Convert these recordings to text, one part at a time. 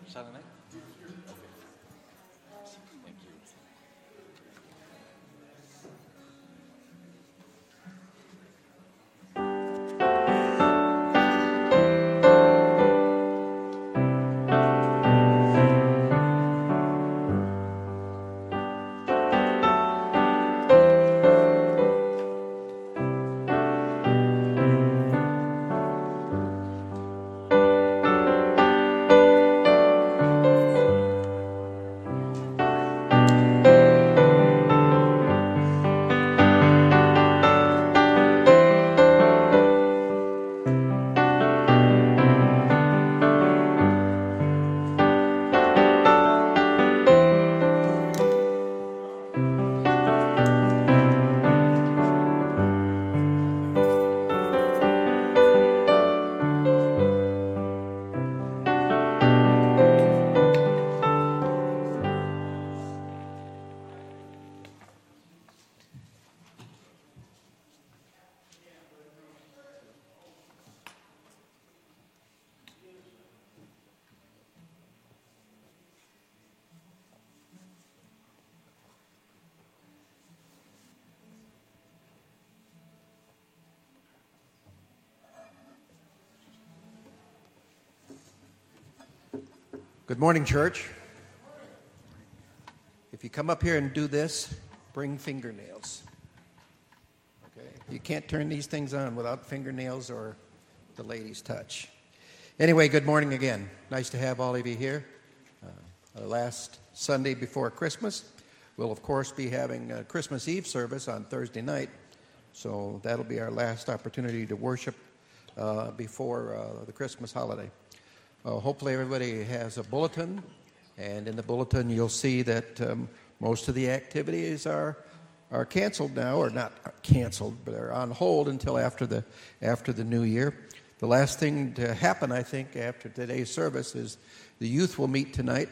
Silent night? Thank you. Good morning, church. If you come up here and do this, bring fingernails. Okay? You can't turn these things on without fingernails or the ladies' touch. Anyway, good morning again. Nice to have all of you here. Our last Sunday before Christmas. We'll, of course, be having a Christmas Eve service on Thursday night. So that'll be our last opportunity to worship before the Christmas holiday. Hopefully everybody has a bulletin, and in the bulletin you'll see that most of the activities are canceled now, or not canceled, but are on hold until after the new year. The last thing to happen, I think, after today's service is the youth will meet tonight,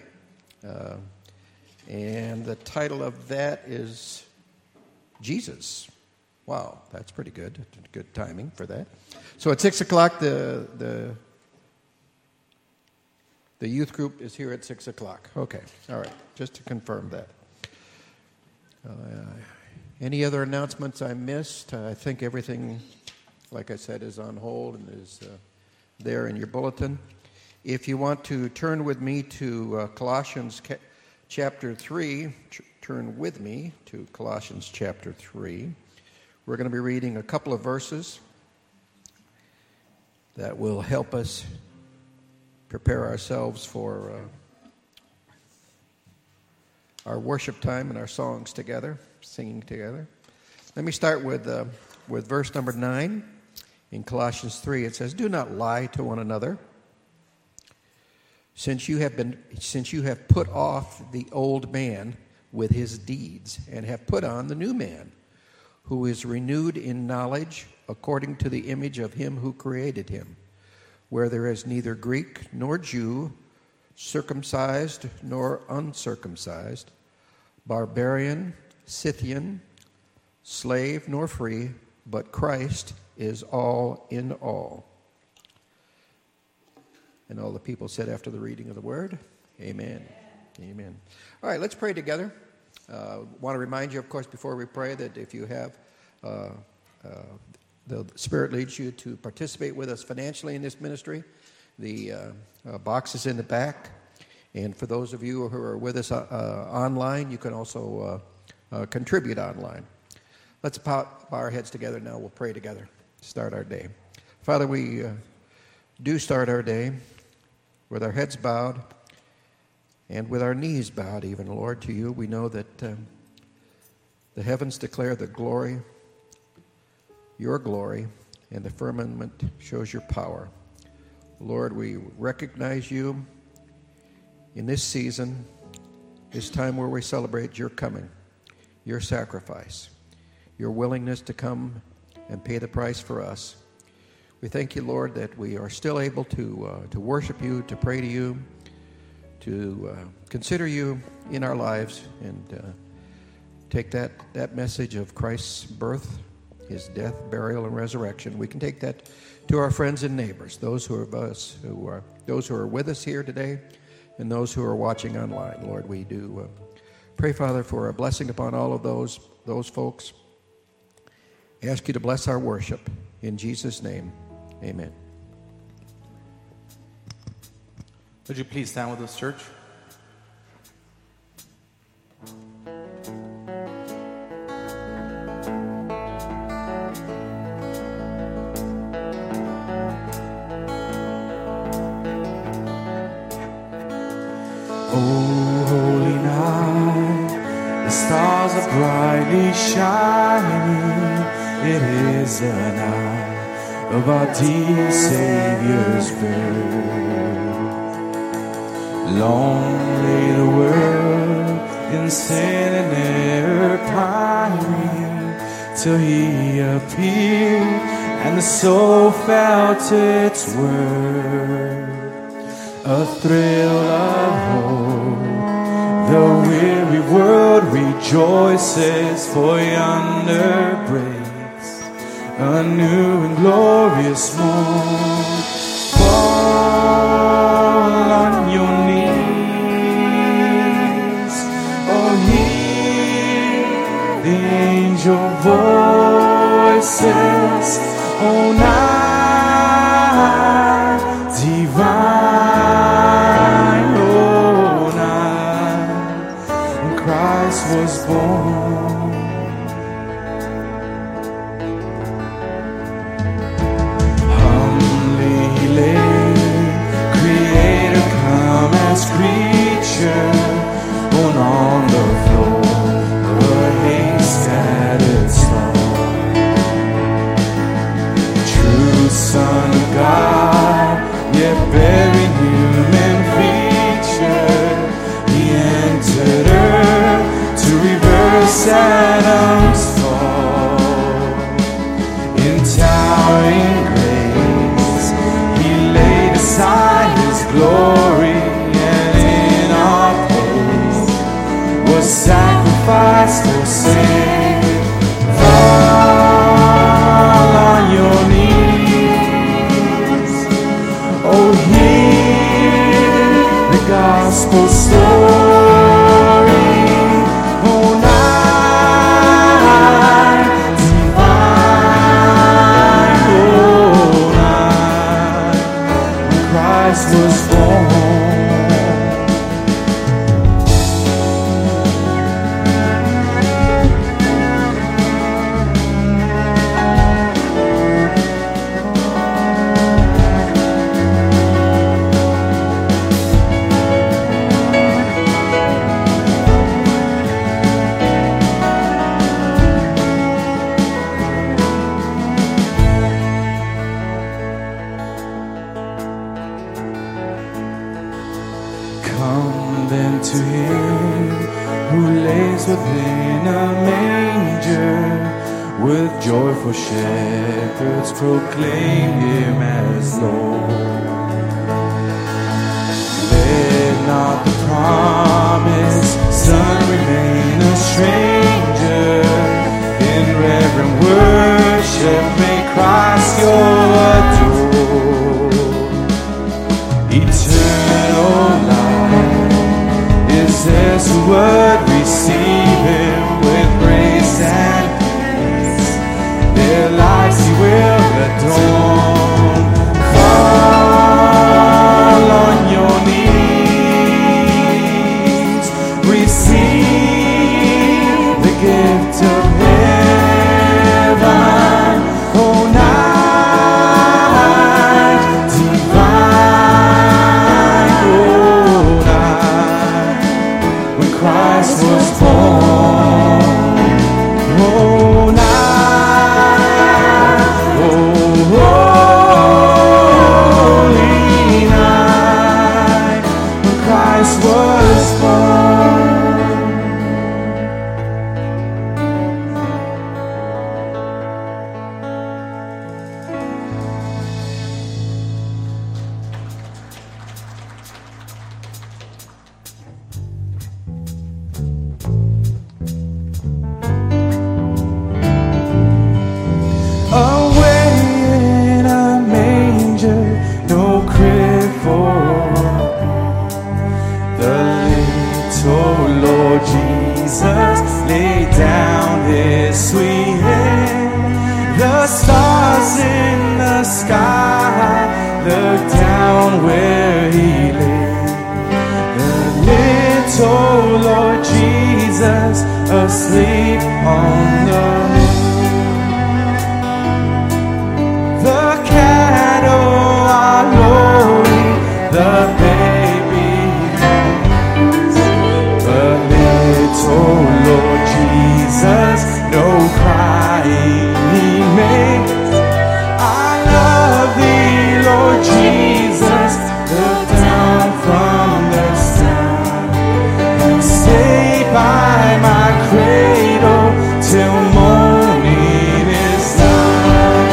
and the title of that is Jesus. Wow, that's pretty good. Good timing for that. So at 6 o'clock, the youth group is here at 6 o'clock. Okay, all right, just to confirm that. Any other announcements I missed? I think everything, like I said, is on hold and is there in your bulletin. If you want to turn with me to Colossians chapter 3, turn with me to Colossians chapter 3. We're going to be reading a couple of verses that will help us prepare ourselves for our worship time and our songs together, singing together. Let me start with verse number 9 in Colossians 3. It says, "Do not lie to one another, since you have put off the old man with his deeds, and have put on the new man, who is renewed in knowledge according to the image of him who created him, where there is neither Greek nor Jew, circumcised nor uncircumcised, barbarian, Scythian, slave nor free, but Christ is all in all." And all the people said after the reading of the word, Amen. Amen. All right, let's pray together. Want to remind you, of course, before we pray, that if you have the Spirit leads you to participate with us financially in this ministry, the box is in the back. And for those of you who are with us online, you can also contribute online. Let's bow our heads together now. We'll pray together to start our day. Father, we do start our day with our heads bowed and with our knees bowed even, Lord, to you. We know that the heavens declare the glory, your glory, and the firmament shows your power. Lord, we recognize you in this season, this time where we celebrate your coming, your sacrifice, your willingness to come and pay the price for us. We thank you, Lord, that we are still able to worship you, to pray to you, to consider you in our lives, and take that message of Christ's birth, his death, burial, and resurrection. We can take that to our friends and neighbors, those who are with us here today, and those who are watching online. Lord, we do pray, Father, for a blessing upon all of those folks. Ask you to bless our worship. In Jesus' name, amen. Would you please stand with us, church? Oh, holy night, the stars are brightly shining. It is the night of our dear Savior's birth. Long lay the world in sin and error pining, till He appeared and the soul felt its worth. A thrill of hope, the weary world rejoices, for yonder breaks a new and glorious morn. Fall on your knees, oh, hear the angel voices, oh, night divine, oh, night when Christ was born. Humbly He lay, Creator come as creature, born on the floor of a hay-scattered stone. True Son of God, yet bearing human feature, He entered earth to reverse Adam's fall. In towering grace, He laid aside His glory, and in our place was sacrificed for sin. Fall on your knees, oh, hear the gospel story, oh, night divine, oh, night when Christ was born. Come then to Him who lays within a manger, with joyful shepherds proclaim Him as Lord. Let not the promised Son remain a stranger. In reverent worship may Christ your adore. Eternal life is theirs who would receive Him with grace and peace. Their lives He will adorn. Fall on your knees, receive the gift of heaven, oh, night divine, oh, night when Christ was born, oh, night, oh, oh. stars in the sky look down where he lay. The little Lord Jesus asleep on the hill. The cattle are lowing, the baby cries, but little Lord Jesus no crying he makes. I love thee, Lord Jesus, look down from the sky and stay by my cradle till morning is done.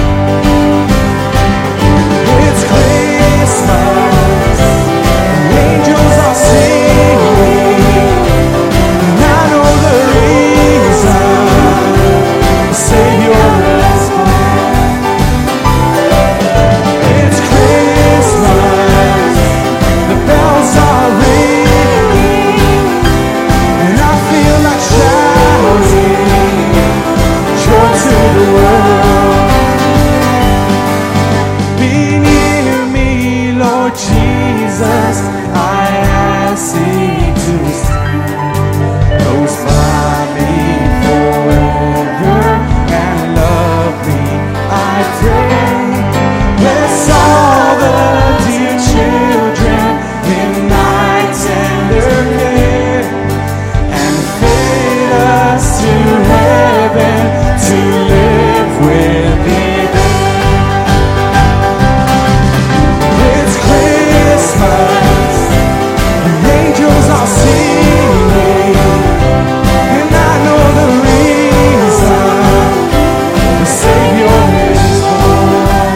It's Christmas, and angels are singing, and I know the reason. Savior is born. It's Christmas, the bells are ringing, and I feel like shouting joy to the world. Be near me, Lord Jesus, I ask thee to stand close by me forever. I pray, bless all the dear children in thy tender care, and fade us to heaven to live with thee there. It's Christmas, the angels are singing, and I know the reason. The Savior is born.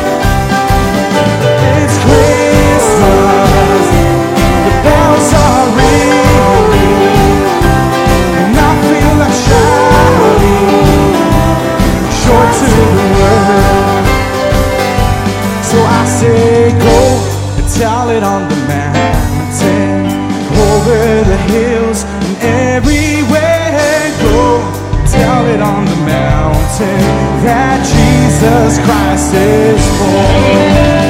It's Christmas, the bells are ringing, and I feel like shouting joy to the world. So I say, go and tell it on the mountain, over the hills and everywhere. Go tell it on the mountain that Jesus Christ is born.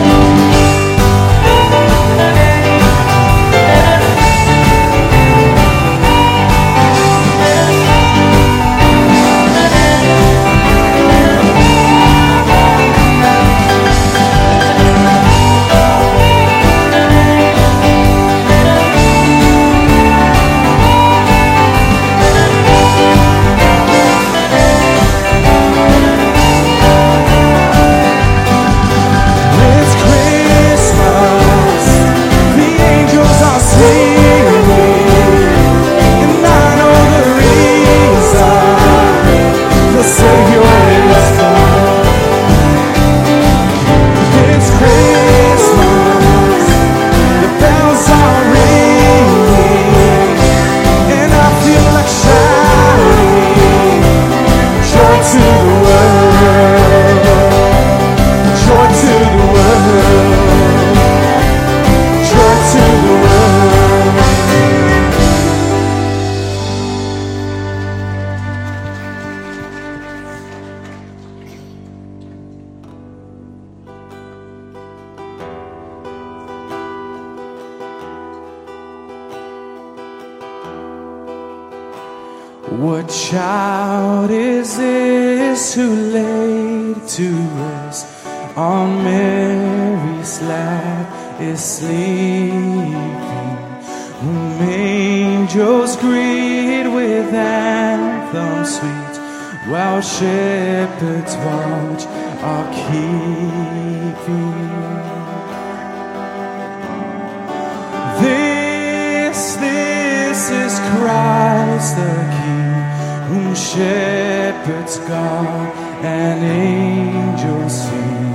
What child is this who laid to rest on Mary's lap is sleeping, whom angels greet with anthems sweet, while shepherds watch are keeping? This is Christ the King, whom shepherds guard and angels sing.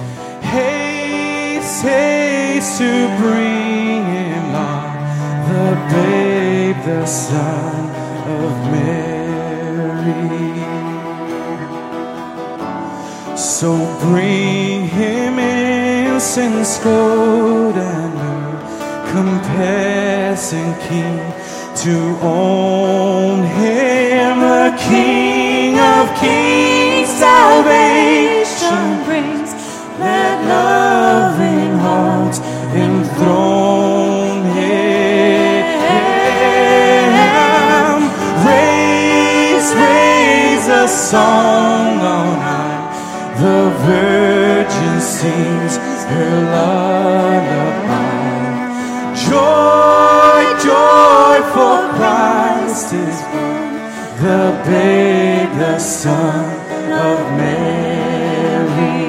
Haste, haste to bring him on, the babe, the Son of Mary. So bring him incense, gold, and myrrh, compassing King, to own him, the King of kings, salvation. let loving hearts enthrone Him. Raise a song on high. The Virgin sings her lullaby. Joy, joy, for Christ is born, the babe, the Son of Mary.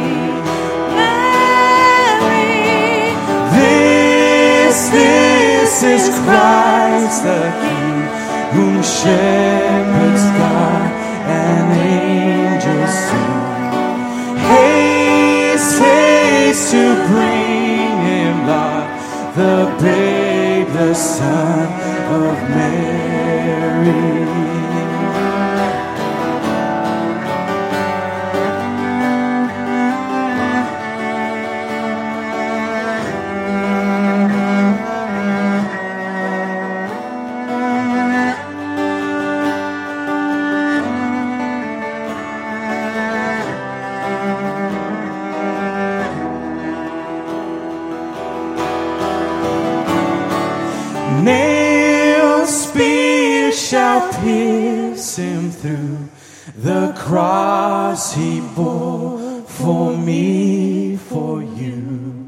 This is Christ the King, whom shepherds guard and angels sing. Haste, haste to bring Him, Lord, the babe, the Son of Mary. Nail, spear shall pierce Him through. The cross He bore for me, for you.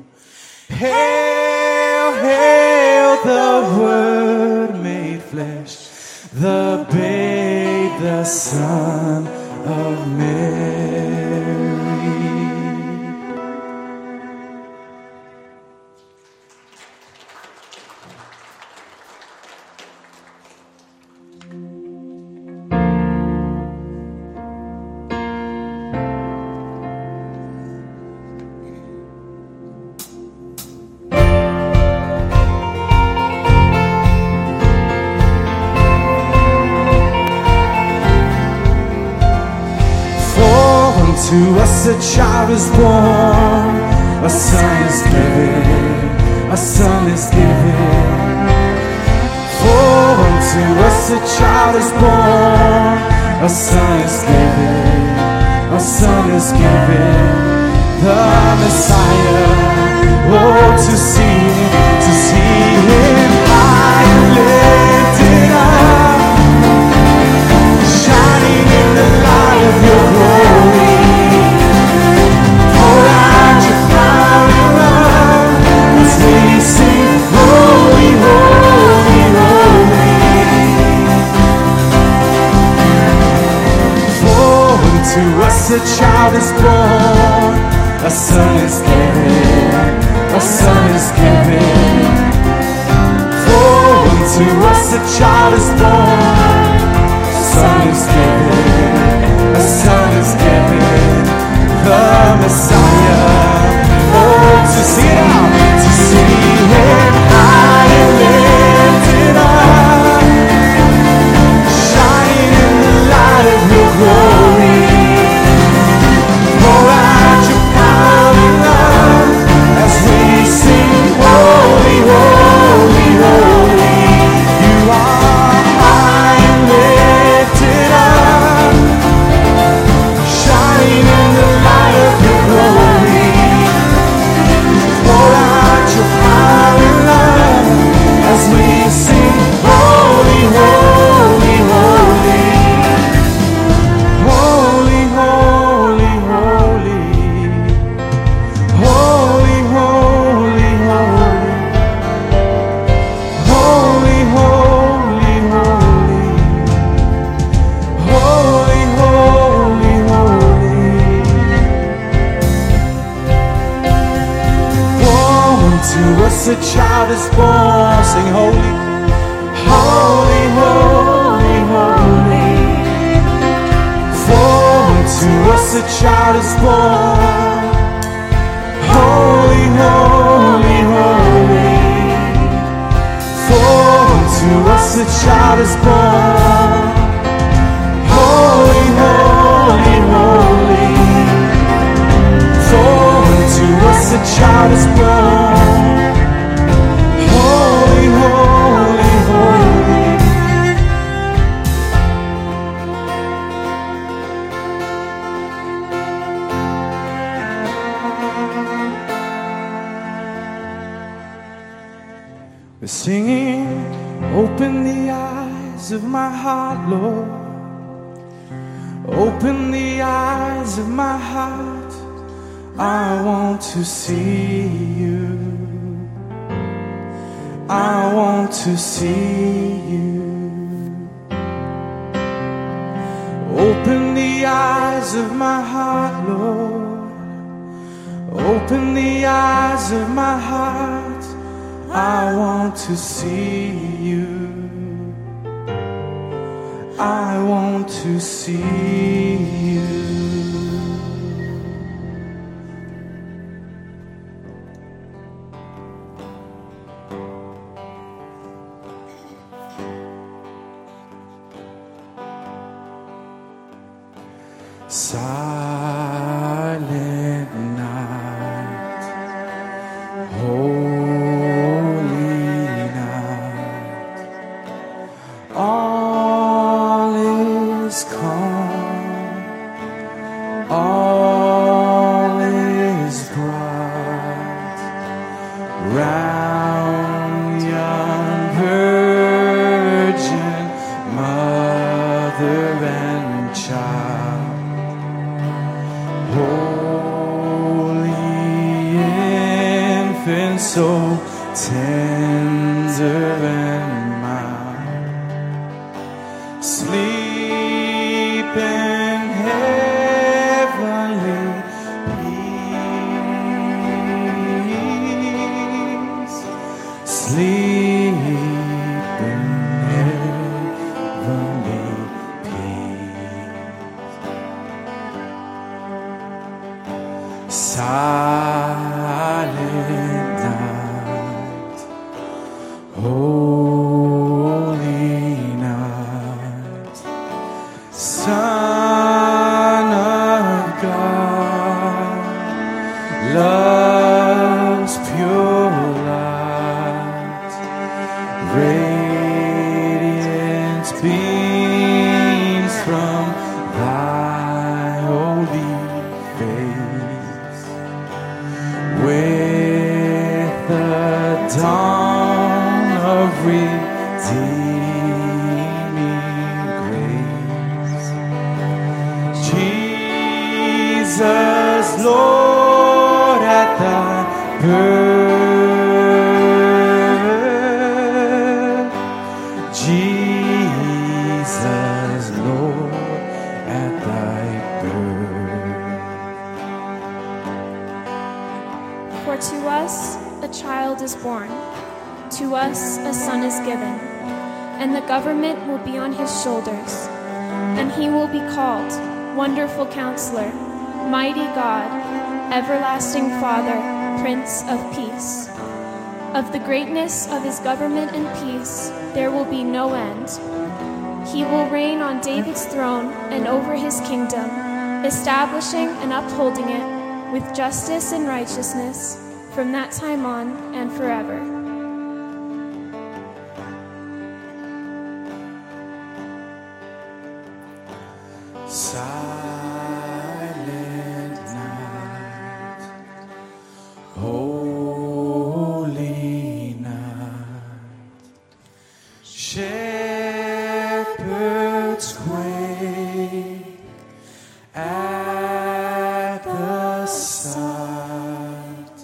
Hail, hail, the Word made flesh, the babe, the Son of Mary. To us a child is born, a son is given, a son is given. For unto us a child is born, a son is given, a son is given. The Messiah, oh, to see Him high and lifted up, shining in the light of Your glory. To us a child is born, a son is given, a son is given. For unto us a child is born, a son is given, a son is given. The Messiah, oh, to see it out, to see Him high and lifted up, shining in the light of Your glory. Holy, holy, holy, You are high and lifted up, shining in the light of Your glory. Pour out Your power and love as we sing, holy, holy, holy, holy, holy, holy, holy, holy, holy. Holy, holy, holy, holy, holy, holy. For unto us a child is born, sing holy, holy, holy, holy. For unto us a child is born, holy, holy, holy. For unto us a child is born, holy, holy, holy. For unto us a child is born, holy, holy, holy. We're singing, open the eyes of my heart, Lord. Open the eyes of my heart. I want to see you. I want to see you. Open the eyes of my heart, Lord. Open the eyes of my heart. I want to see you. I want to see you. Silent night, holy night, all is calm, all is bright, round young virgin, mother and child. Holy infant, so tender and mild, sleep in heavenly peace, sleep in heavenly peace. Silent night, holy night, Son of God, love's pure light, radiant beams from thy holy face. With the dawn of redeeming grace, Jesus, Lord, at thy birth, Jesus, Lord, at thy birth. For to us a child is born, to us a son is given, and the government will be on his shoulders, and he will be called Wonderful Counselor, Mighty God, Everlasting Father, Prince of Peace. Of the greatness of his government and peace there will be no end. He will reign on David's throne and over his kingdom, establishing and upholding it with justice and righteousness from that time on and forever. Silent night, holy night, shepherds quake at the sight,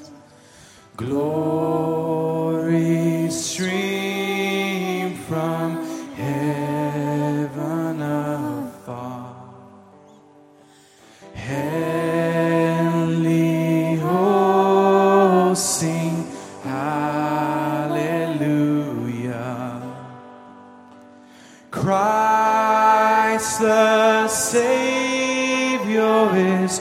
glory stream from heaven afar. Heavenly hosts sing hallelujah. Christ the Savior is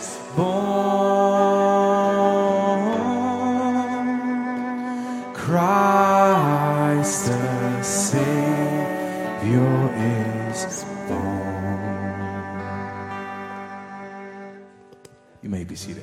born. Christ the Savior is born. You may be seated.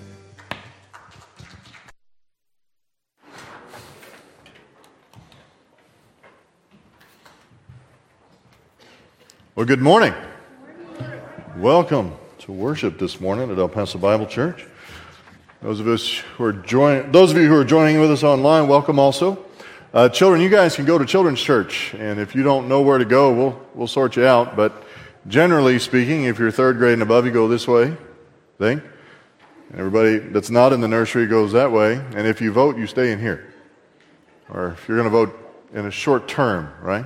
Well, good morning. Welcome to worship this morning at El Paso Bible Church. Those of you who are joining with us online, welcome also. Children, you guys can go to children's church, and if you don't know where to go, we'll sort you out. But generally speaking, if you're third grade and above, you go this way. And everybody that's not in the nursery goes that way. And if you vote, you stay in here. Or if you're going to vote in a short term, right?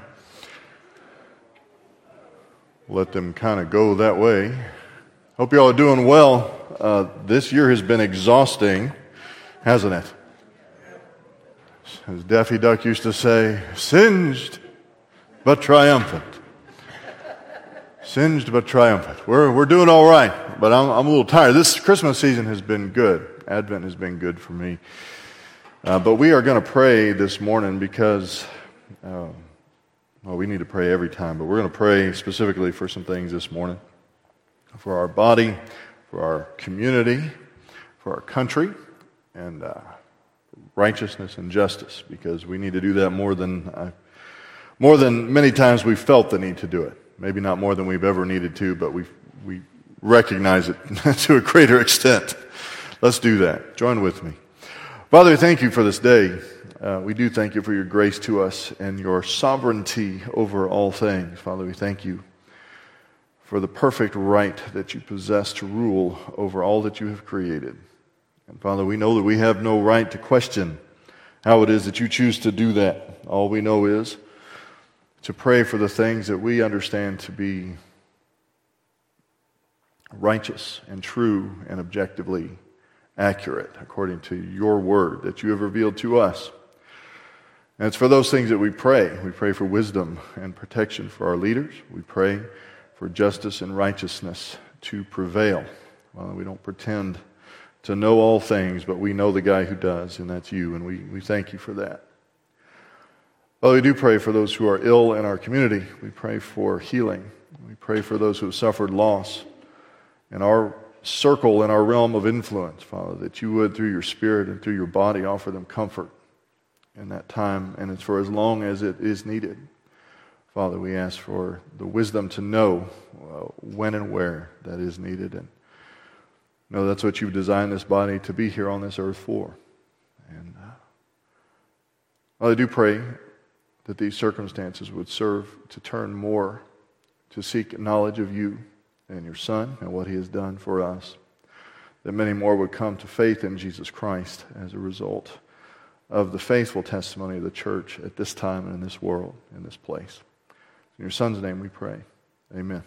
Let them kind of go that way. Hope you all are doing well. This year has been exhausting, hasn't it? As Daffy Duck used to say, singed but triumphant. Singed but triumphant. We're doing all right, but I'm a little tired. This Christmas season has been good. Advent has been good for me. But we are going to pray this morning because, we need to pray every time, but we're going to pray specifically for some things this morning. For our body, for our community, for our country, and righteousness and justice, because we need to do that more than many times we've felt the need to do it. Maybe not more than we've ever needed to, but we recognize it to a greater extent. Let's do that. Join with me. Father, thank you for this day. We do thank you for your grace to us and your sovereignty over all things. Father, we thank you for the perfect right that you possess to rule over all that you have created. And Father, we know that we have no right to question how it is that you choose to do that. All we know is to pray for the things that we understand to be righteous and true and objectively accurate according to your word that you have revealed to us. And it's for those things that we pray. We pray for wisdom and protection for our leaders. We pray for justice and righteousness to prevail. Well, we don't pretend to know all things, but we know the guy who does, and that's you, and we thank you for that. Well, we do pray for those who are ill in our community. We pray for healing. We pray for those who have suffered loss in our circle, in our realm of influence, Father, that you would, through your Spirit and through your body, offer them comfort in that time, and it's for as long as it is needed. Father, we ask for the wisdom to know when and where that is needed, and know that's what you've designed this body to be here on this earth for. And I do pray that these circumstances would serve to turn more to seek knowledge of you and your Son and what he has done for us, that many more would come to faith in Jesus Christ as a result of the faithful testimony of the church at this time and in this world, in this place. In your Son's name we pray. Amen.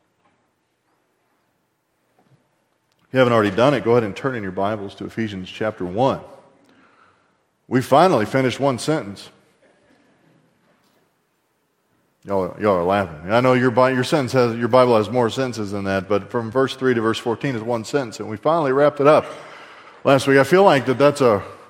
If you haven't already done it, go ahead and turn in your Bibles to Ephesians chapter 1. We finally finished one sentence. Y'all are laughing. I know your Bible has more sentences than that, but from verse 3 to verse 14 is one sentence, and we finally wrapped it up last week. I feel like that's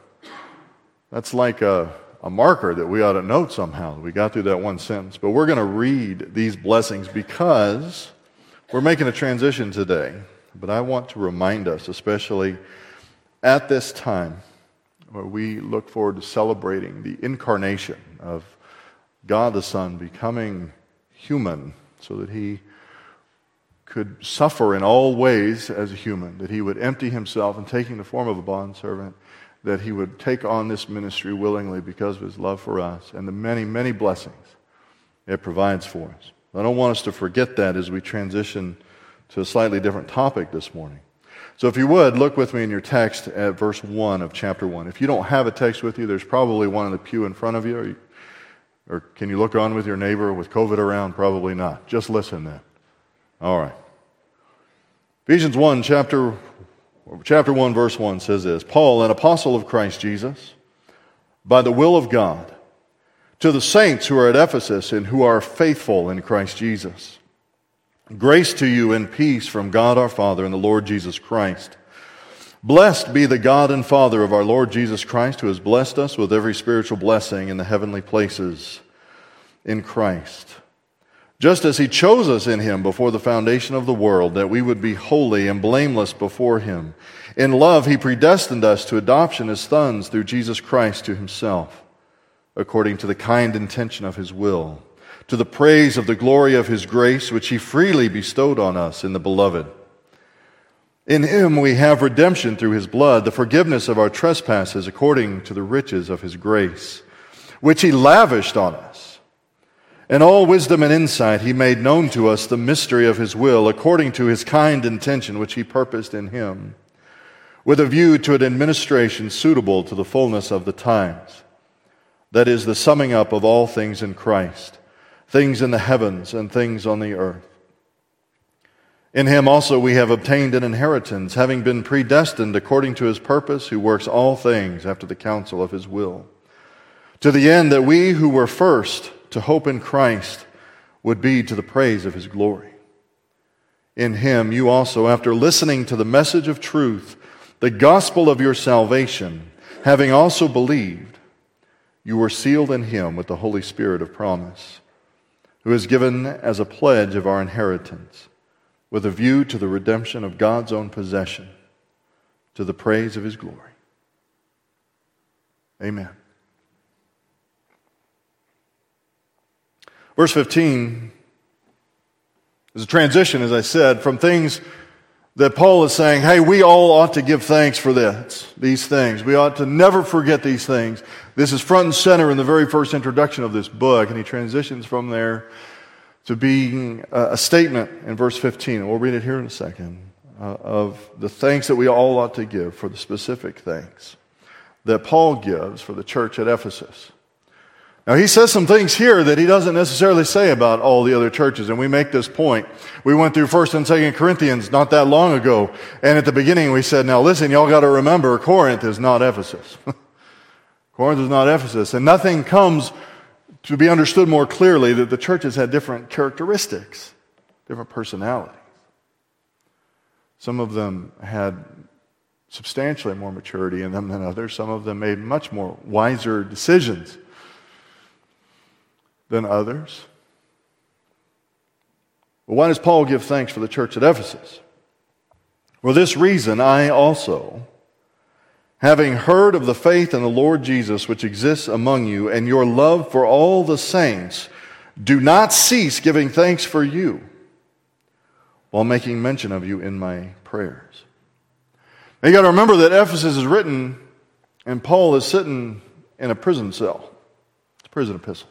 like a marker that we ought to note somehow. We got through that one sentence. But we're going to read these blessings because we're making a transition today. But I want to remind us, especially at this time, where we look forward to celebrating the incarnation of God the Son becoming human so that he could suffer in all ways as a human, that he would empty himself and taking the form of a bondservant, that he would take on this ministry willingly because of his love for us and the many, many blessings it provides for us. I don't want us to forget that as we transition to a slightly different topic this morning. So if you would, look with me in your text at verse 1 of chapter 1. If you don't have a text with you, there's probably one in the pew in front of you. Or can you look on with your neighbor with COVID around? Probably not. Just listen then. All right. Ephesians 1, chapter 1, verse 1 says this: Paul, an apostle of Christ Jesus, by the will of God, to the saints who are at Ephesus and who are faithful in Christ Jesus. Grace to you and peace from God our Father and the Lord Jesus Christ. Blessed be the God and Father of our Lord Jesus Christ, who has blessed us with every spiritual blessing in the heavenly places in Christ, just as he chose us in him before the foundation of the world, that we would be holy and blameless before him. In love he predestined us to adoption as sons through Jesus Christ to himself, according to the kind intention of his will, to the praise of the glory of his grace, which he freely bestowed on us in the Beloved. In him we have redemption through his blood, the forgiveness of our trespasses according to the riches of his grace, which he lavished on us. In all wisdom and insight, he made known to us the mystery of his will, according to his kind intention, which he purposed in him, with a view to an administration suitable to the fullness of the times. That is, the summing up of all things in Christ, things in the heavens and things on the earth. In him also we have obtained an inheritance, having been predestined according to his purpose, who works all things after the counsel of his will, to the end that we who were first to hope in Christ would be to the praise of his glory. In him you also, after listening to the message of truth, the gospel of your salvation, having also believed, you were sealed in him with the Holy Spirit of promise, who is given as a pledge of our inheritance, with a view to the redemption of God's own possession, to the praise of his glory. Amen. Verse 15 is a transition, as I said, from things that Paul is saying, hey, we all ought to give thanks for these things. We ought to never forget these things. This is front and center in the very first introduction of this book, and he transitions from there to being a statement in verse 15, and we'll read it here in a second, of the thanks that we all ought to give for the specific thanks that Paul gives for the church at Ephesus. Now, he says some things here that he doesn't necessarily say about all the other churches, and we make this point. We went through 1 and 2 Corinthians not that long ago, and at the beginning we said, now listen, y'all got to remember, Corinth is not Ephesus. Corinth is not Ephesus, and nothing comes to be understood more clearly that the churches had different characteristics, different personalities. Some of them had substantially more maturity in them than others. Some of them made much more wiser decisions than others. Well, why does Paul give thanks for the church at Ephesus? For this reason, I also, having heard of the faith in the Lord Jesus which exists among you, and your love for all the saints, do not cease giving thanks for you, while making mention of you in my prayers. Now you got to remember that Ephesus is written, and Paul is sitting in a prison cell. It's a prison epistle.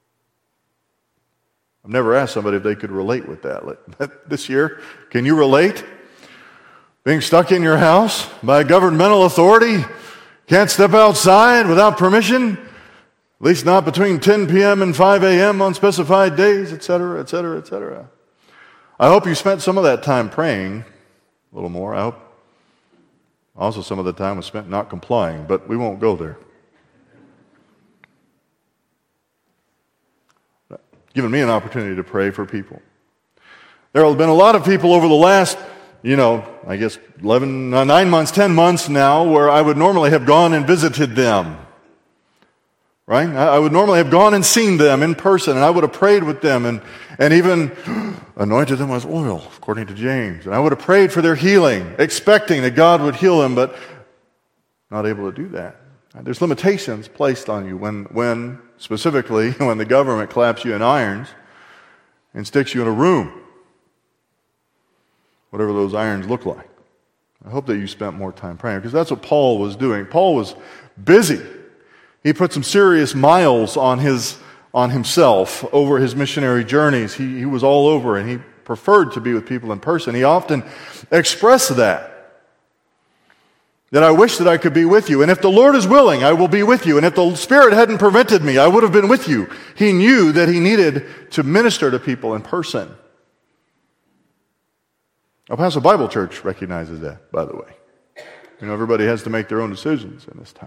I've never asked somebody if they could relate with that this year. Can you relate? Being stuck in your house by a governmental authority, can't step outside without permission, at least not between 10 p.m. and 5 a.m. on specified days, etc., etc., etc. I hope you spent some of that time praying a little more. I hope also some of the time was spent not complying, but we won't go there. Given me an opportunity to pray for people. There have been a lot of people over the last, 9 months, 10 months now, where I would normally have gone and visited them. Right? I would normally have gone and seen them in person, and I would have prayed with them and even anointed them with oil, according to James. And I would have prayed for their healing, expecting that God would heal them, but not able to do that. There's limitations placed on you when specifically, when the government claps you in irons and sticks you in a room, whatever those irons look like. I hope that you spent more time praying, because that's what Paul was doing. Paul was busy. He put some serious miles on himself over his missionary journeys. He was all over, and he preferred to be with people in person. He often expressed that I wish that I could be with you. And if the Lord is willing, I will be with you. And if the Spirit hadn't prevented me, I would have been with you. He knew that he needed to minister to people in person. El Paso Bible Church recognizes that, by the way. Everybody has to make their own decisions in this time.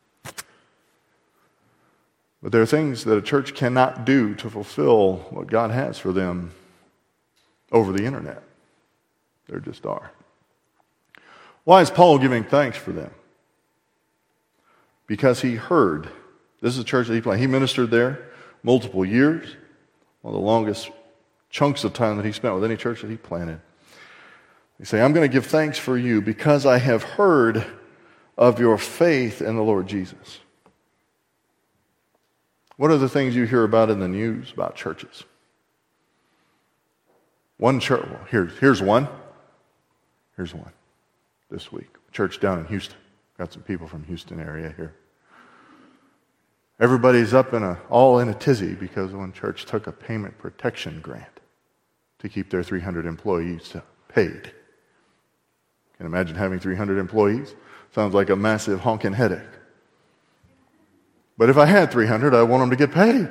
But there are things that a church cannot do to fulfill what God has for them over the internet. There just are. Why is Paul giving thanks for them? Because he heard. This is a church that he planted. He ministered there multiple years, one of the longest chunks of time that he spent with any church that he planted. He say, I'm going to give thanks for you because I have heard of your faith in the Lord Jesus. What are the things you hear about in the news about churches? One church, well, here's one. Here's one this week. Church down in Houston. Got some people from Houston area here. Everybody's all in a tizzy because one church took a payment protection grant to keep their 300 employees paid. Can you imagine having 300 employees? Sounds like a massive honking headache. But if I had 300, I want them to get paid.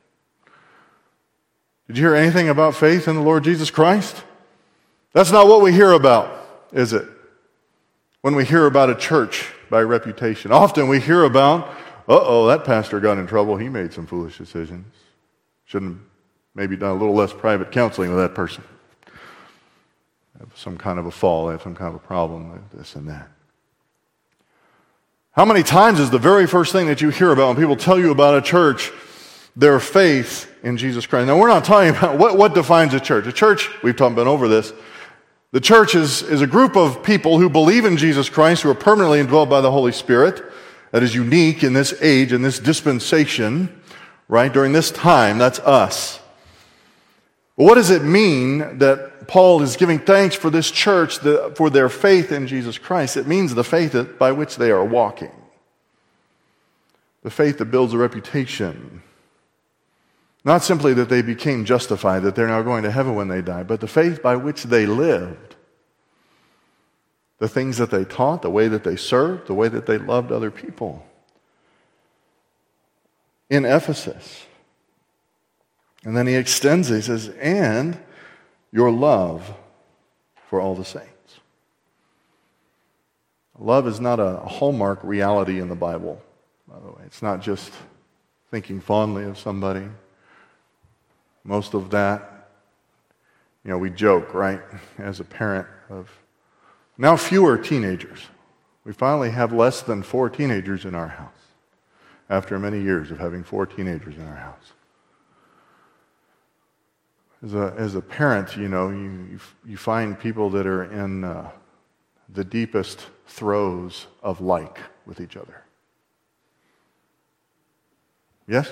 Did you hear anything about faith in the Lord Jesus Christ? That's not what we hear about, is it? When we hear about a church by reputation. Often we hear about, that pastor got in trouble. He made some foolish decisions. Shouldn't have maybe done a little less private counseling with that person. Have some kind of a fall. They have some kind of a problem with this and that. How many times is the very first thing that you hear about when people tell you about a church their faith in Jesus Christ? Now, we're not talking about what defines a church. A church, we've been over this. The church is a group of people who believe in Jesus Christ, who are permanently indwelled by the Holy Spirit. That is unique in this age, in this dispensation, right? During this time, that's us. But what does it mean that Paul is giving thanks for this church, for their faith in Jesus Christ? It means the faith by which they are walking. The faith that builds a reputation. Not simply that they became justified, that they're now going to heaven when they die, but the faith by which they lived. The things that they taught, the way that they served, the way that they loved other people. In Ephesus. And then he extends it, he says, and your love for all the saints. Love is not a hallmark reality in the Bible, by the way. It's not just thinking fondly of somebody. Most of that, we joke, right, as a parent of now fewer teenagers. We finally have less than 4 teenagers in our house after many years of having 4 teenagers in our house. As a parent, you find people that are in the deepest throes of like with each other. Yes?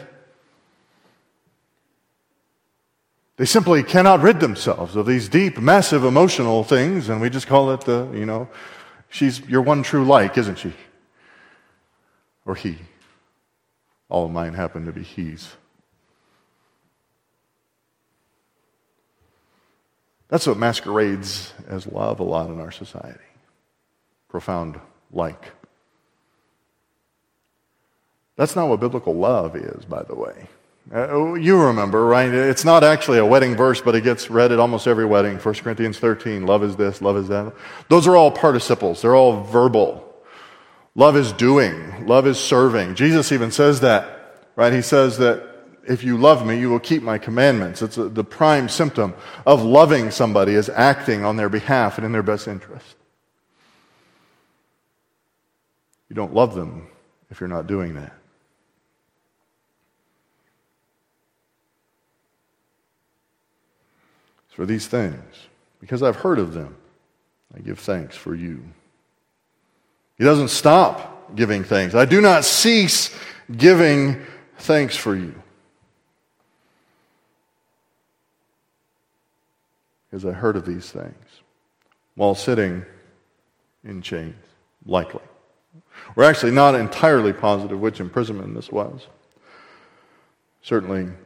They simply cannot rid themselves of these deep, massive emotional things, and we just call it she's your one true like, isn't she? Or he. All of mine happen to be he's. That's what masquerades as love a lot in our society. Profound like. That's not what biblical love is, by the way. You remember, right? It's not actually a wedding verse, but it gets read at almost every wedding. 1 Corinthians 13, love is this, love is that. Those are all participles. They're all verbal. Love is doing. Love is serving. Jesus even says that, right? He says that if you love me, you will keep my commandments. It's the prime symptom of loving somebody is acting on their behalf and in their best interest. You don't love them if you're not doing that. For these things, because I've heard of them, I give thanks for you. He doesn't stop giving thanks. I do not cease giving thanks for you. Because I heard of these things while sitting in chains, likely. We're actually not entirely positive which imprisonment this was. Certainly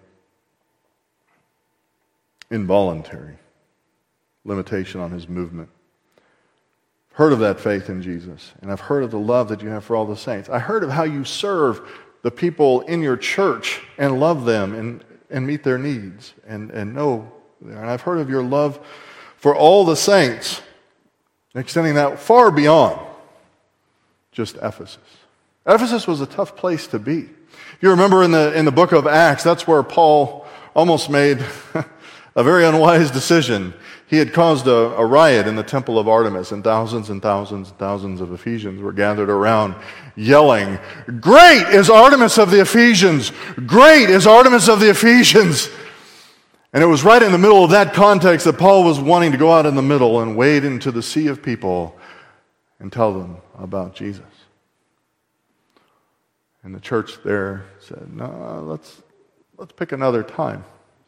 involuntary limitation on his movement. Heard of that faith in Jesus, and I've heard of the love that you have for all the saints. I heard of how you serve the people in your church and love them and meet their needs and know. And I've heard of your love for all the saints, extending that far beyond just Ephesus. Ephesus was a tough place to be. If you remember in the book of Acts, that's where Paul almost made a very unwise decision. He had caused a riot in the temple of Artemis, and thousands and thousands and thousands of Ephesians were gathered around yelling, "Great is Artemis of the Ephesians! Great is Artemis of the Ephesians!" And it was right in the middle of that context that Paul was wanting to go out in the middle and wade into the sea of people and tell them about Jesus. And the church there said, "No, let's pick another time."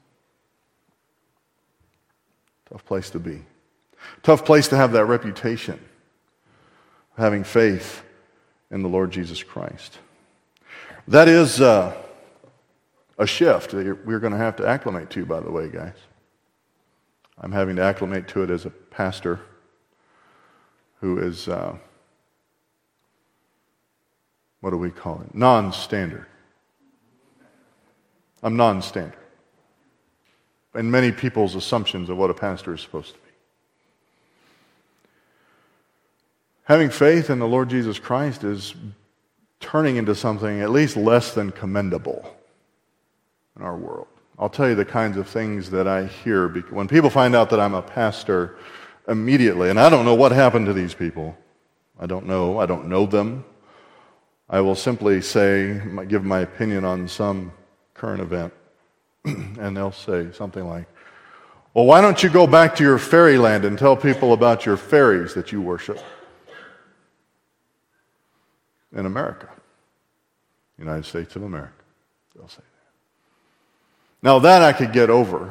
Tough place to be. Tough place to have that reputation of having faith in the Lord Jesus Christ. That is a shift that we're going to have to acclimate to, by the way, guys. I'm having to acclimate to it as a pastor who is, what do we call it? Non-standard. I'm non-standard in many people's assumptions of what a pastor is supposed to be. Having faith in the Lord Jesus Christ is turning into something at least less than commendable in our world. I'll tell you the kinds of things that I hear when people find out that I'm a pastor immediately, and I don't know what happened to these people. I don't know them. I will simply give my opinion on some current event, and they'll say something like, well, why don't you go back to your fairyland and tell people about your fairies that you worship in America, United States of America. They'll say that. Now that I could get over.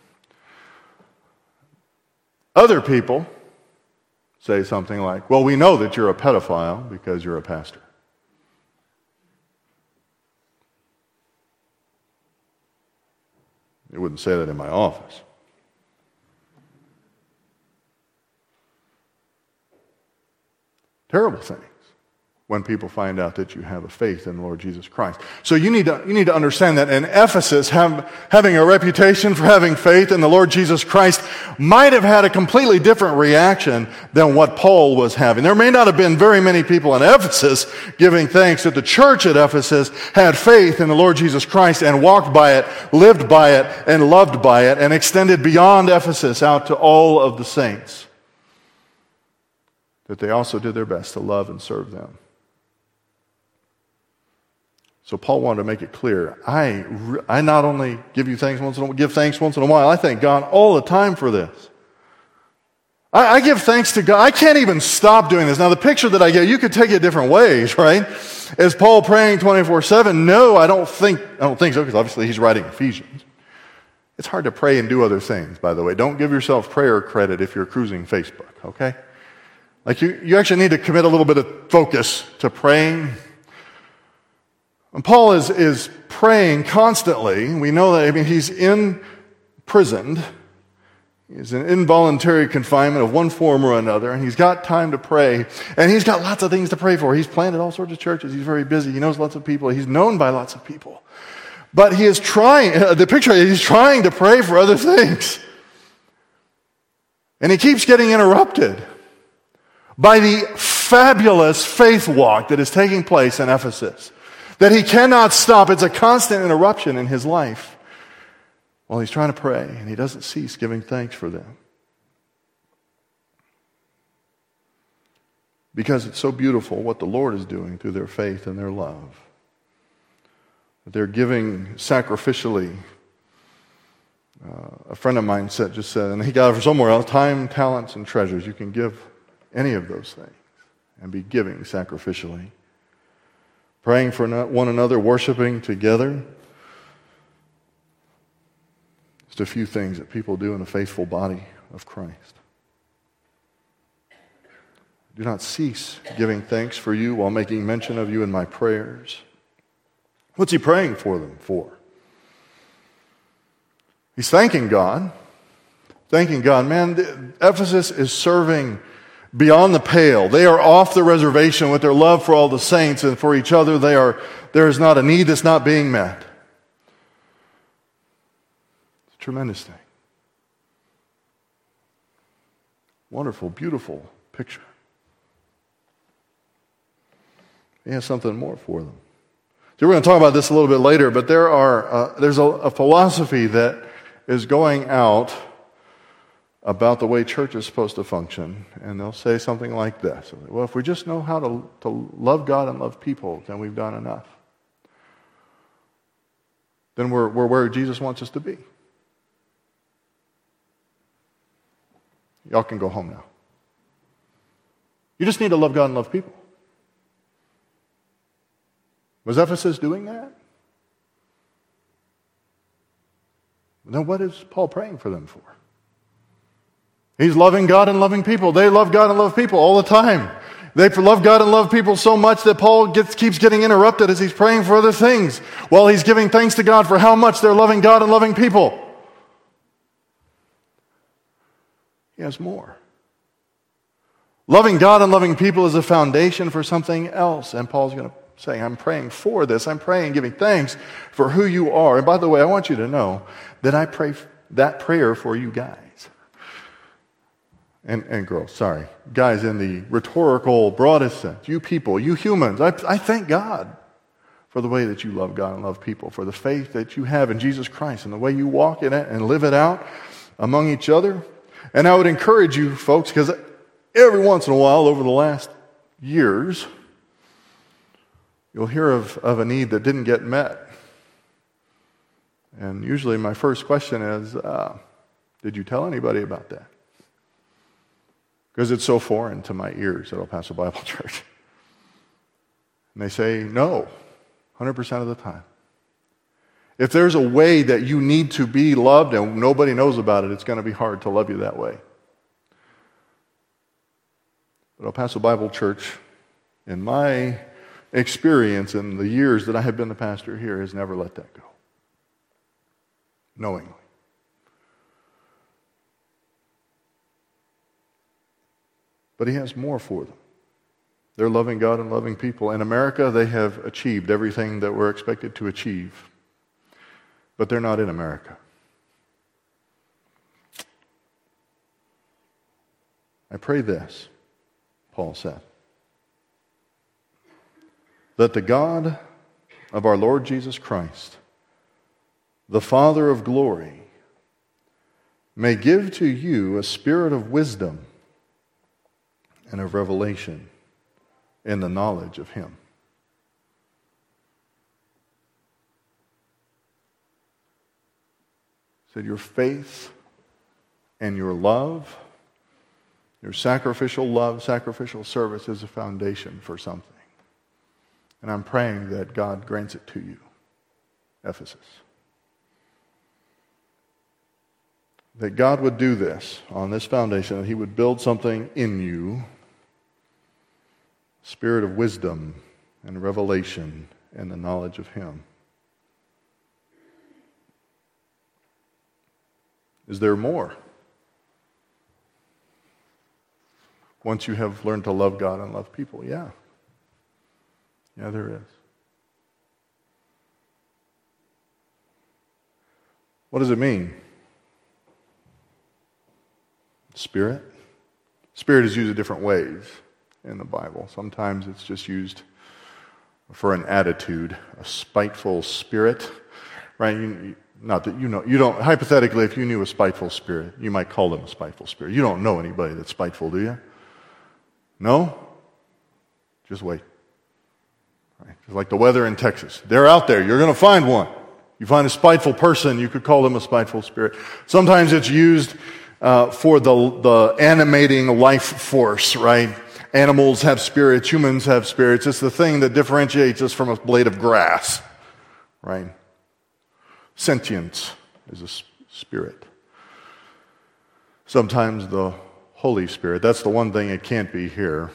Other people say something like, well, we know that you're a pedophile because you're a pastor. They wouldn't say that in my office. Terrible things when people find out that you have a faith in the Lord Jesus Christ. So you need to understand that in Ephesus, having a reputation for having faith in the Lord Jesus Christ might have had a completely different reaction than what Paul was having. There may not have been very many people in Ephesus giving thanks that the church at Ephesus had faith in the Lord Jesus Christ and walked by it, lived by it, and loved by it, and extended beyond Ephesus out to all of the saints. That they also did their best to love and serve them. So Paul wanted to make it clear, I not only give thanks once in a while, I thank God all the time for this. I give thanks to God. I can't even stop doing this. Now the picture that I get, you could take it different ways, right? Is Paul praying 24/7? No, I don't think so, because obviously he's writing Ephesians. It's hard to pray and do other things, by the way. Don't give yourself prayer credit if you're cruising Facebook, okay? Like you actually need to commit a little bit of focus to praying. And Paul is praying constantly. We know that, he's imprisoned. He's in involuntary confinement of one form or another, and he's got time to pray. And he's got lots of things to pray for. He's planted all sorts of churches. He's very busy. He knows lots of people. He's known by lots of people. But he is trying, he's trying to pray for other things. And he keeps getting interrupted by the fabulous faith walk that is taking place in Ephesus. That he cannot stop. It's a constant interruption in his life while he's trying to pray, and he doesn't cease giving thanks for them. Because it's so beautiful what the Lord is doing through their faith and their love. That they're giving sacrificially. A friend of mine just said, and he got it from somewhere else, time, talents, and treasures. You can give any of those things and be giving sacrificially. Praying for one another, worshiping together. Just a few things that people do in a faithful body of Christ. Do not cease giving thanks for you while making mention of you in my prayers. What's he praying for them for? He's thanking God. Thanking God. Man, Ephesus is serving beyond the pale. They are off the reservation with their love for all the saints and for each other. There is not a need that's not being met. It's a tremendous thing. Wonderful, beautiful picture. He has something more for them. So we're going to talk about this a little bit later, but there's a philosophy that is going out about the way church is supposed to function, and they'll say something like this. Well, if we just know how to love God and love people, then we've done enough. Then we're where Jesus wants us to be. Y'all can go home now. You just need to love God and love people. Was Ephesus doing that? Then what is Paul praying for them for? He's loving God and loving people. They love God and love people all the time. They love God and love people so much that Paul keeps getting interrupted as he's praying for other things while he's giving thanks to God for how much they're loving God and loving people. He has more. Loving God and loving people is a foundation for something else. And Paul's going to say, I'm praying for this. I'm praying, giving thanks for who you are. And by the way, I want you to know that I pray that prayer for you guys. And girls, sorry. Guys in the rhetorical, broadest sense. You people, you humans. I thank God for the way that you love God and love people, for the faith that you have in Jesus Christ and the way you walk in it and live it out among each other. And I would encourage you folks, because every once in a while over the last years, you'll hear of a need that didn't get met. And usually my first question is, did you tell anybody about that? Because it's so foreign to my ears at El Paso Bible Church. And they say no, 100% of the time. If there's a way that you need to be loved and nobody knows about it, it's going to be hard to love you that way. But El Paso Bible Church, in my experience in the years that I have been the pastor here, has never let that go. Knowingly. But he has more for them. They're loving God and loving people. In America, they have achieved everything that we're expected to achieve. But they're not in America. I pray this, Paul said, that the God of our Lord Jesus Christ, the Father of glory, may give to you a spirit of wisdom and of revelation in the knowledge of Him. He said, your faith and your love, your sacrificial love, sacrificial service is a foundation for something. And I'm praying that God grants it to you, Ephesus. That God would do this on this foundation, that He would build something in you, spirit of wisdom and revelation and the knowledge of Him. Is there more? Once you have learned to love God and love people, yeah. Yeah, there is. What does it mean? Spirit? Spirit is used in different ways in the Bible. Sometimes it's just used for an attitude, a spiteful spirit, right? Not that you know, you don't, hypothetically, if you knew a spiteful spirit, you might call them a spiteful spirit. You don't know anybody that's spiteful, do you? No? Just wait. Right? It's like the weather in Texas. They're out there. You're going to find one. You find a spiteful person, you could call them a spiteful spirit. Sometimes it's used for the animating life force, right? Animals have spirits, humans have spirits. It's the thing that differentiates us from a blade of grass, right? Sentience is a spirit. Sometimes the Holy Spirit, that's the one thing it can't be here.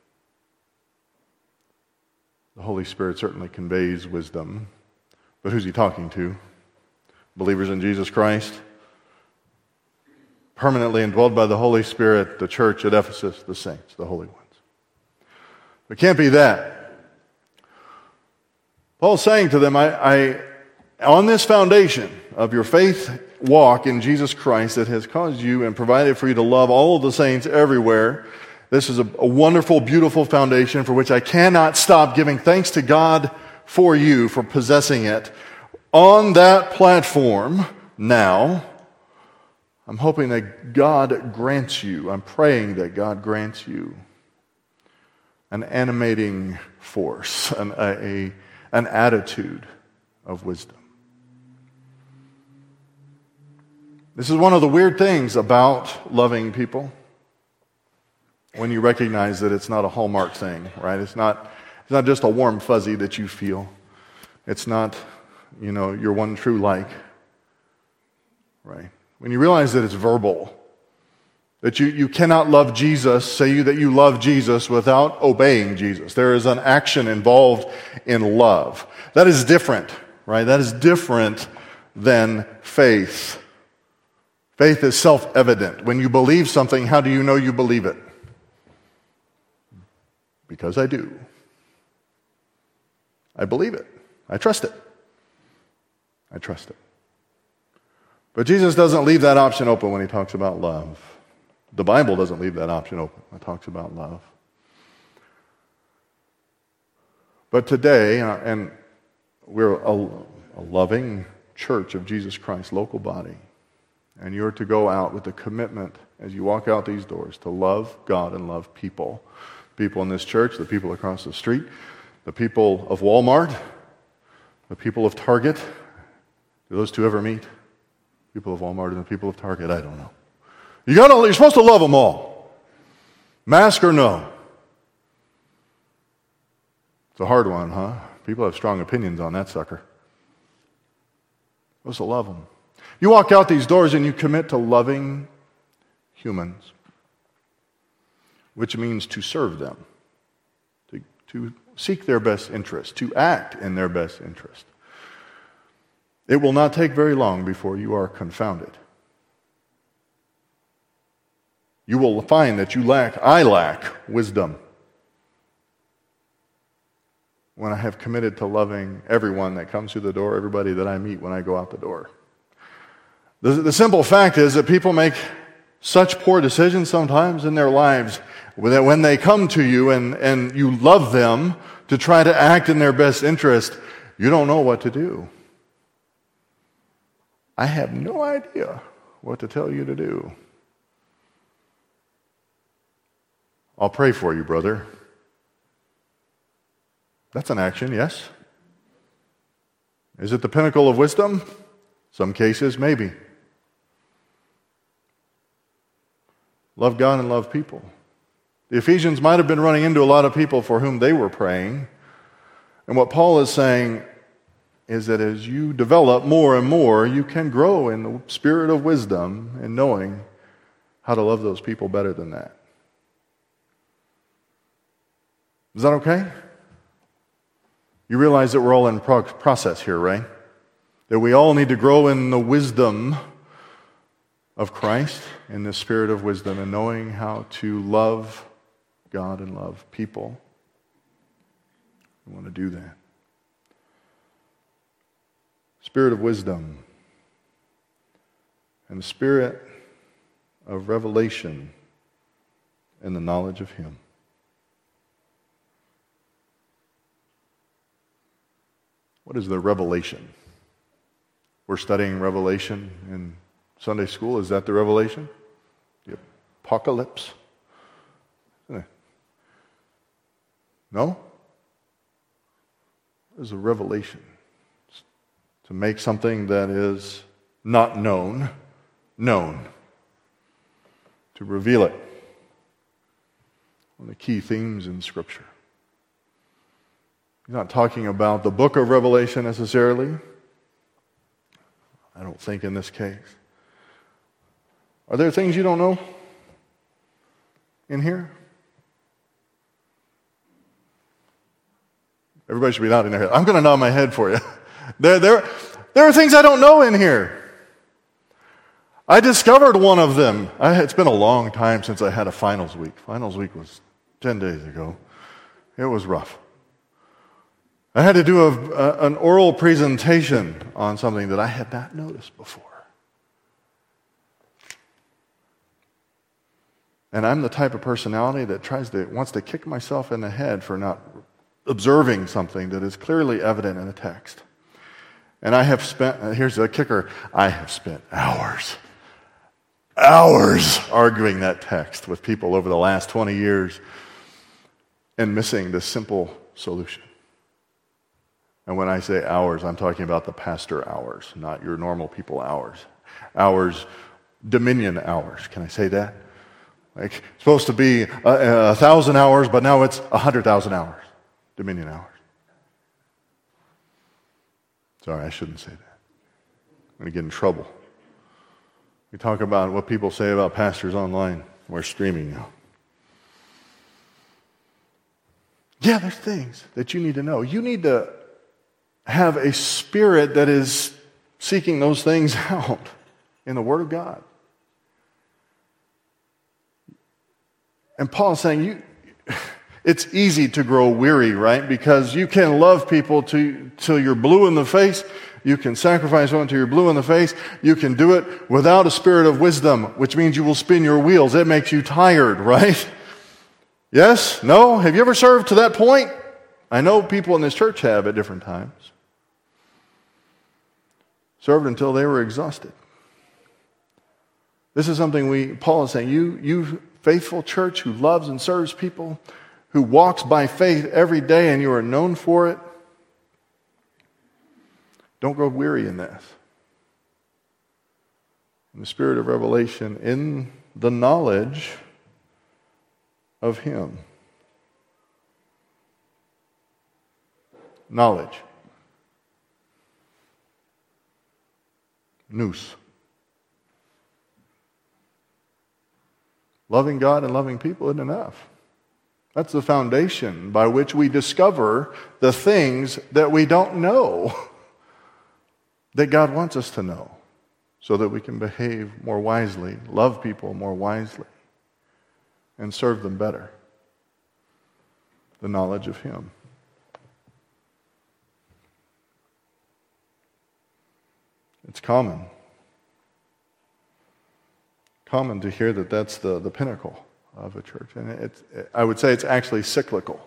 The Holy Spirit certainly conveys wisdom. But who's He talking to? Believers in Jesus Christ? Permanently indwelled by the Holy Spirit, the church at Ephesus, the saints, the holy ones. It can't be that. Paul's saying to them, I on this foundation of your faith walk in Jesus Christ that has caused you and provided for you to love all of the saints everywhere, this is a wonderful, beautiful foundation for which I cannot stop giving thanks to God for you for possessing it. On that platform now, I'm hoping that God grants you, I'm praying that God grants you an animating force, an attitude of wisdom. This is one of the weird things about loving people, when you recognize that it's not a Hallmark thing, right? It's not just a warm fuzzy that you feel. It's not, your one true like, right? When you realize that it's verbal, That you cannot love Jesus, that you love Jesus without obeying Jesus. There is an action involved in love. That is different, right? That is different than faith. Faith is self-evident. When you believe something, how do you know you believe it? Because I do. I believe it. I trust it. I trust it. But Jesus doesn't leave that option open when he talks about love. The Bible doesn't leave that option open when it talks about love. But today, and we're a loving church of Jesus Christ, local body, and you're to go out with the commitment as you walk out these doors to love God and love people. People in this church, the people across the street, the people of Walmart, the people of Target. Do those two ever meet? People of Walmart and the people of Target? I don't know. You're supposed to love them all. Mask or no? It's a hard one, huh? People have strong opinions on that sucker. You're supposed to love them. You walk out these doors and you commit to loving humans, which means to serve them, to seek their best interest, to act in their best interest. It will not take very long before you are confounded. You will find that I lack wisdom when I have committed to loving everyone that comes through the door, everybody that I meet when I go out the door. The simple fact is that people make such poor decisions sometimes in their lives that when they come to you and you love them to try to act in their best interest, you don't know what to do. I have no idea what to tell you to do. I'll pray for you, brother. That's an action, yes. Is it the pinnacle of wisdom? Some cases, maybe. Love God and love people. The Ephesians might have been running into a lot of people for whom they were praying. And what Paul is saying is that as you develop more and more, you can grow in the spirit of wisdom and knowing how to love those people better than that. Is that okay? You realize that we're all in process here, right? That we all need to grow in the wisdom of Christ, in the spirit of wisdom, and knowing how to love God and love people. We want to do that. Spirit of wisdom and the spirit of revelation and the knowledge of Him. What is the revelation? We're studying Revelation in Sunday school. Is that the revelation? The apocalypse? No? There's a revelation. To make something that is not known, known. To reveal it. One of the key themes in Scripture. He's not talking about the book of Revelation necessarily. I don't think in this case. Are there things you don't know in here? Everybody should be nodding their head. I'm going to nod my head for you. There are things I don't know in here. I discovered one of them. It's been a long time since I had a finals week. Finals week was 10 days ago. It was rough. I had to do an oral presentation on something that I had not noticed before. And I'm the type of personality that wants to kick myself in the head for not observing something that is clearly evident in a text. And I have spent, here's the kicker, I have spent hours arguing that text with people over the last 20 years and missing the simple solution. And when I say hours, I'm talking about the pastor hours, not your normal people hours. Hours, dominion hours. Can I say that? Like, it's supposed to be 1,000 hours, but now it's 100,000 hours. Dominion hours. Sorry, I shouldn't say that. I'm going to get in trouble. We talk about what people say about pastors online. We're streaming now. Yeah, there's things that you need to know. You need to have a spirit that is seeking those things out in the Word of God. And Paul's saying, it's easy to grow weary, right? Because you can love people till you're blue in the face. You can sacrifice one till you're blue in the face. You can do it without a spirit of wisdom, which means you will spin your wheels. It makes you tired, right? Yes? No? Have you ever served to that point? I know people in this church have at different times. Served until they were exhausted. This is something Paul is saying, you faithful church who loves and serves people, who walks by faith every day and you are known for it, don't grow weary in this. In the spirit of revelation, in the knowledge of Him. Knowledge. Nous. Loving God and loving people isn't enough. That's the foundation by which we discover the things that we don't know that God wants us to know so that we can behave more wisely, love people more wisely, and serve them better. The knowledge of Him. It's common to hear that that's the pinnacle of a church. And I would say it's actually cyclical.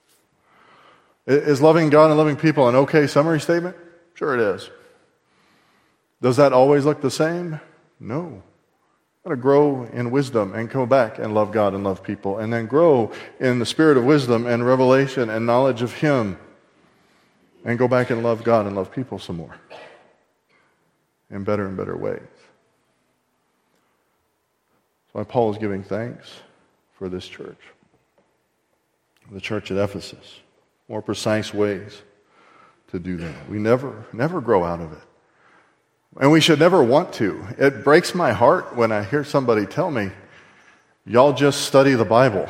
Is loving God and loving people an okay summary statement? Sure it is. Does that always look the same? No. Got to grow in wisdom and go back and love God and love people, and then grow in the spirit of wisdom and revelation and knowledge of Him, and go back and love God and love people some more in better and better ways. That's why Paul is giving thanks for this church, the church at Ephesus. More precise ways to do that. We never grow out of it. And we should never want to. It breaks my heart when I hear somebody tell me, y'all just study the Bible.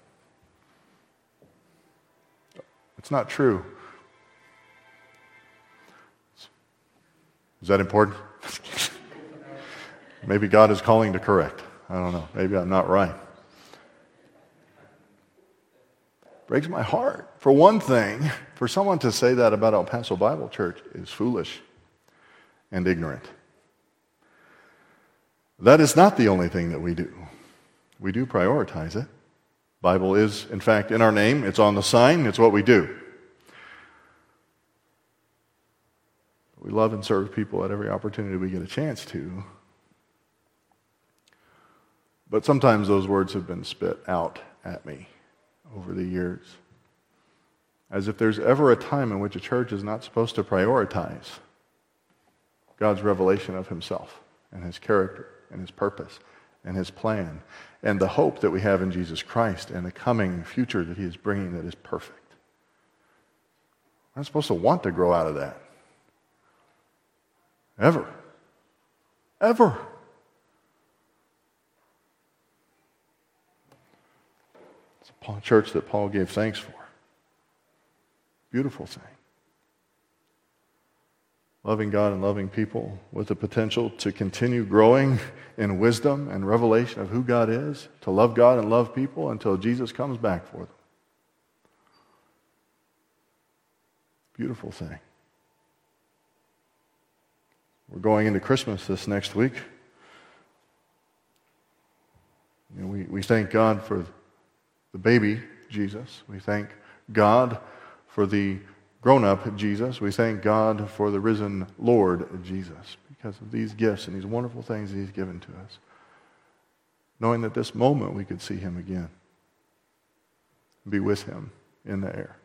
It's not true. Is that important? Maybe God is calling to correct. I don't know. Maybe I'm not right. Breaks my heart. For one thing, for someone to say that about El Paso Bible Church is foolish and ignorant. That is not the only thing that we do. We do prioritize it. Bible is, in fact, in our name. It's on the sign. It's what we do. We love and serve people at every opportunity we get a chance to. But sometimes those words have been spit out at me over the years. As if there's ever a time in which a church is not supposed to prioritize God's revelation of Himself and His character and His purpose and His plan and the hope that we have in Jesus Christ and the coming future that He is bringing that is perfect. We're not supposed to want to grow out of that. Ever. Ever. It's a church that Paul gave thanks for. Beautiful thing. Loving God and loving people with the potential to continue growing in wisdom and revelation of who God is, to love God and love people until Jesus comes back for them. Beautiful thing. We're going into Christmas this next week. You know, we thank God for the baby, Jesus. We thank God for the grown-up Jesus. We thank God for the risen Lord Jesus because of these gifts and these wonderful things that He's given to us. Knowing that this moment we could see Him again. Be with Him in the air.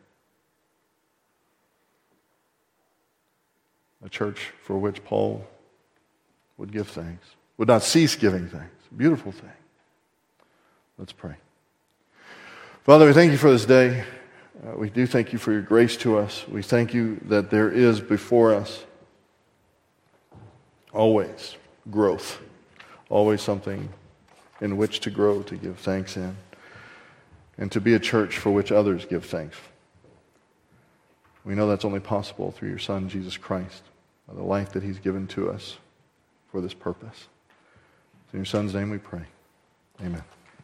A church for which Paul would give thanks. Would not cease giving thanks. Beautiful thing. Let's pray. Father, we thank You for this day. We do thank You for Your grace to us. We thank You that there is before us always growth, always something in which to grow, to give thanks in, and to be a church for which others give thanks. We know that's only possible through your Son, Jesus Christ, by the life that he's given to us for this purpose. In your Son's name we pray. Amen.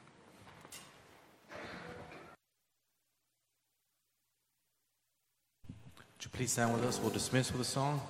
Would you please stand with us? We'll dismiss with a song.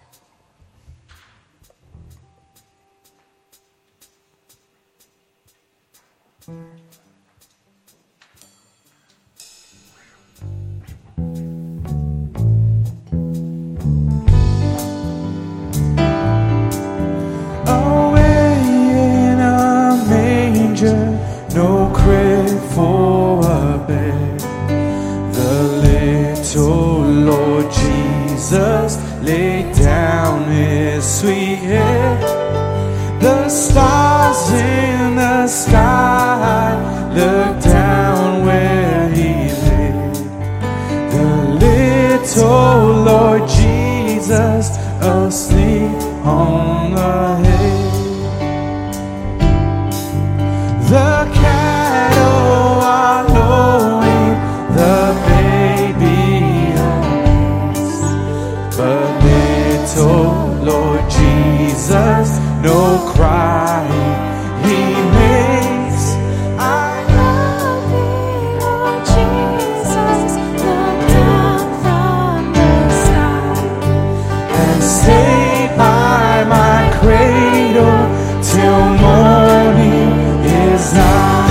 No crib for a bed. The little Lord Jesus laid down his sweet head. The stars in the sky looked down where he lay. The little Lord Jesus asleep on the hay. The cattle are lowing, the baby awakes, but little Lord Jesus, no crying he makes. I love thee, Lord Jesus, look down from the sky and stay by my cradle till morning is nigh.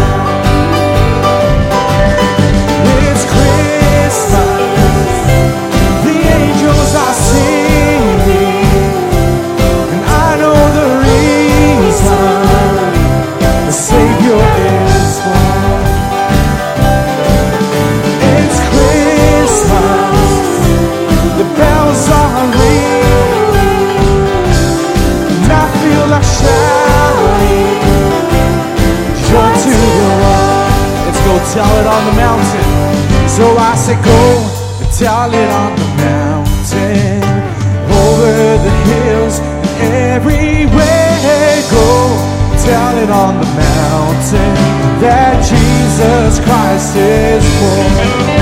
It's Christmas, the angels are singing, and I know the reason, the Savior is born. It's Christmas, the bells are ringing, and I feel like shouting joy to the world. Let's go tell it on the mountain. So I say go and tell it on the mountain, over the hills and everywhere. Go tell it on the mountain that Jesus Christ is born.